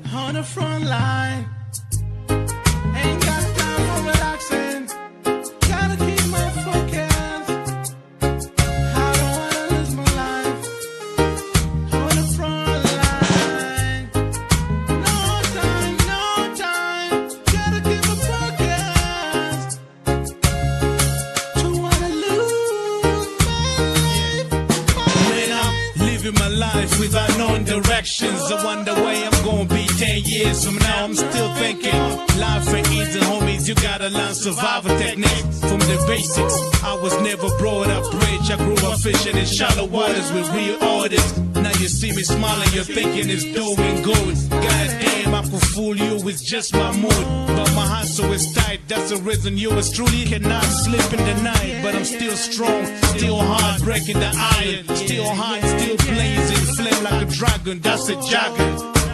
on the front line. Ain't got time for relaxing. Gotta keep my focus. I don't wanna lose my life on the front line. No time, no time. Gotta keep my focus. Don't wanna lose my life. Man, I'm living my life without knowing directions. I wonder where I'm gonna be 10 years from now. I'm still thinking life ain't easy, homies. You gotta learn survival techniques from the basics. I was never brought up rich. I grew up fishing in shallow waters with real artists. Now you see me smiling, you're thinking it's doing good. God damn, I could fool you with just my mood, but my hustle is tight. That's the reason you was truly cannot sleep in the night. But I'm still strong, still hard, breaking the iron. Still hot, still blazing, flame like a dragon. That's a jargon.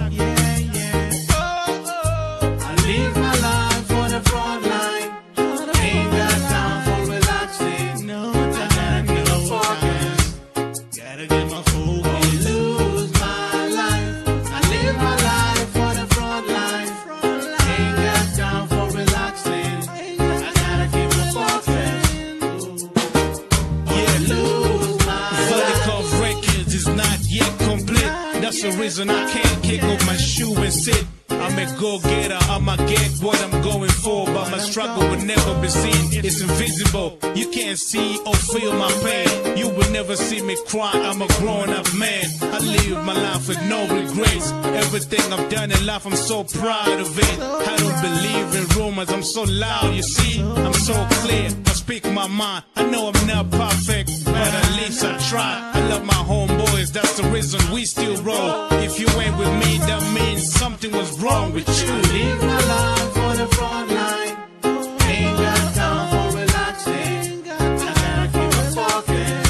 I live my life on the front line. Ain't got time for relaxing. No time, no focus. Gotta get my focus. Lose my life. I live my life on the front line. Ain't got time for relaxing. I gotta keep my focus. Yeah, lose my life. Vertical records is not yet complete. That's the reason I can't kick off my shoe and sit. I'm a go-getter, I'ma get what I'm going for, but my struggle will never be seen. It's invisible, you can't see or feel my pain. You will never see me cry, I'm a grown-up man. I live my life with no regrets. Everything I've done in life, I'm so proud of it. I don't believe in rumors, I'm so loud, you see. I'm so clear, I speak my mind. I know I'm not perfect, but at least I try. I love my homeboys, that's the reason we still roll. If you ain't with me, that means something was wrong with you. Live my life on the front line. Ain't got time for relaxing. I gotta keep my focus.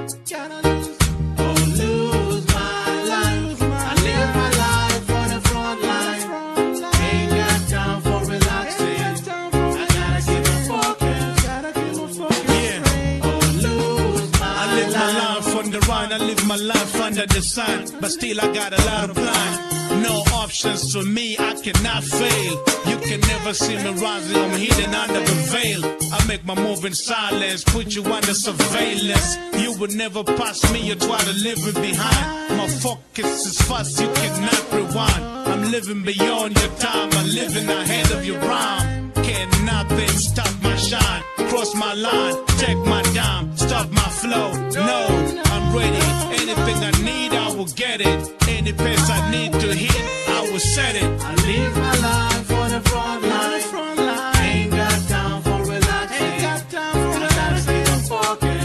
Don't lose my life. I live my life on the front line. Ain't got time for relaxing. I gotta keep my focus. Yeah. Don't lose my life. I live my life on the run. I live my life under the sun, but still I got a lot of plans. No options for me, I cannot fail. You can never see me rising, I'm hidden under the veil. I make my move in silence, put you under surveillance. You would never pass me, you try to leave me behind. My focus is fast, you cannot rewind. I'm living beyond your time, I'm living ahead of your rhyme. Can nothing stop my shine? Cross my line, take my dime, stop my flow. No, I'm ready, anything I need, I will get it. Any pace I need to hit, I will set it. I live my life on the front line. Ain't got time for relaxing. I gotta keep my focus.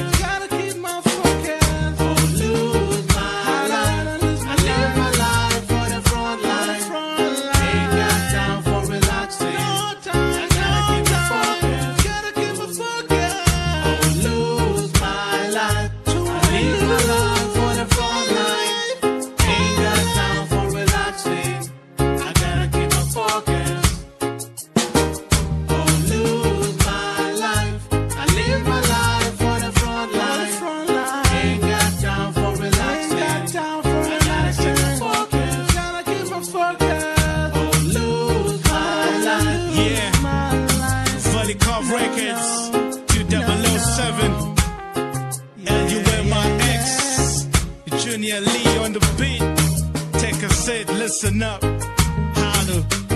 Don't lose my life. I live my life on the front line. Ain't got time for relaxing. I gotta keep my focus. Don't lose my life. I live my life on the front line. Ain't got time for relaxing. I gotta keep my focus. Don't lose my life. I live my life on the front line. Ain't got time for relaxing. I gotta keep my focus. Don't lose my life. Yeah. Vertical Records, 2007. And you were my ex. Junior Lee on the beat. Take a seat, listen up. How to